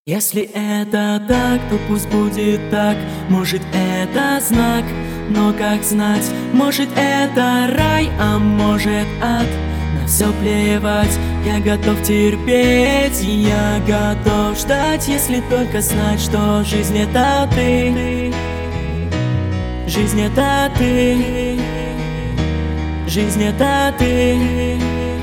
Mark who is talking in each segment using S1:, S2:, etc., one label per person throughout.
S1: Если это так, то пусть будет так. Может, это знак, но как знать? Может, это рай, а может, ад. На все плевать, я готов терпеть, я готов ждать, если только знать, что жизнь это ты. Жизнь это ты. Жизнь это ты.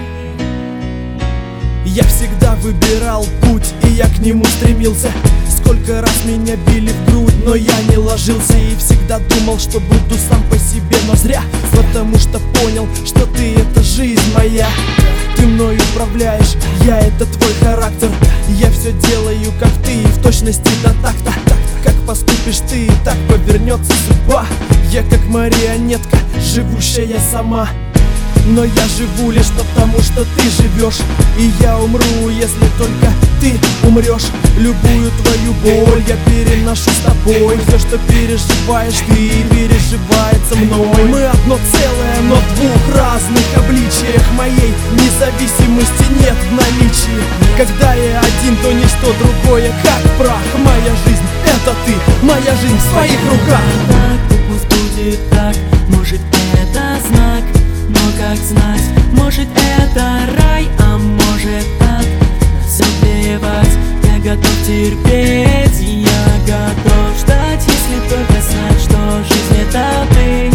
S2: Я всегда выбирал путь, и я к нему стремился. Сколько раз меня били в грудь, но я не ложился. И всегда думал, что буду сам по себе, но зря. Потому что понял, что ты — это жизнь моя. Ты мной управляешь, я — это твой характер. Я все делаю, как ты, и в точности до такта. Как поступишь ты, так повернется судьба. Я как марионетка, живущая сама. Но я живу лишь потому, что ты живешь. И я умру, если только ты умрешь. Любую твою боль я переношу с тобой. Все, что переживаешь ты, переживает со мной. Мы одно целое, но в двух разных обличиях. Моей независимости нет в наличии. Когда я один, то ничто другое, как прах. Моя жизнь — это ты, моя жизнь в своих руках.
S1: Так, пусть будет так, может, это знак. Но как знать, может, это рай, а может, ад. На все плевать, я готов терпеть, я готов ждать, если только знать, что жизнь это ты.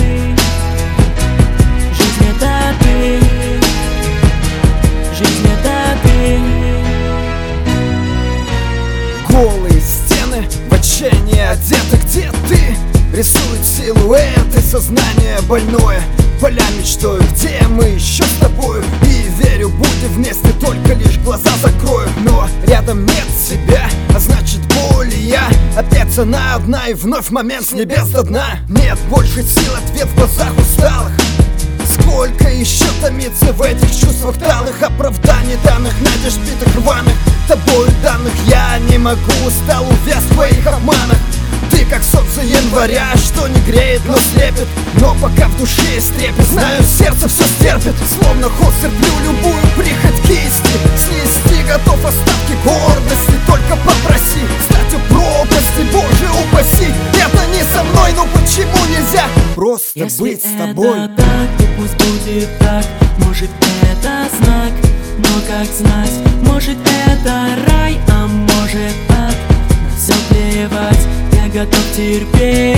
S1: Жизнь это ты. Жизнь это ты.
S3: Голые стены в отчаянии одеты. Где ты? Рисует силуэты, сознание больное. Поля мечтою, где мы еще с тобою? И верю, будем вместе, только лишь глаза закрою. Но рядом нет тебя, а значит боль и я. Опять цена одна, и вновь момент с небес до дна. Нет больше сил, ответ в глазах усталых. Сколько еще томиться в этих чувствах талых, оправданий данных, надежд битых рваных, тобою данных. Я не могу, устал, увяз в твоих обманах. Ты как солнце января, что не греет, но слепит. Но пока в душе есть трепет, знаю, сердце все стерпит. Словно ход терплю любую прихоть кисти. Снести готов остатки гордости. Только попроси стать у пропасти, Боже упаси. Это не со мной, но почему нельзя просто
S1: Если
S3: быть с тобой?
S1: это так, то пусть будет так. Может, это знак, но как знать? Может, это рай, а может, ад. На все плевать, я готов терпеть.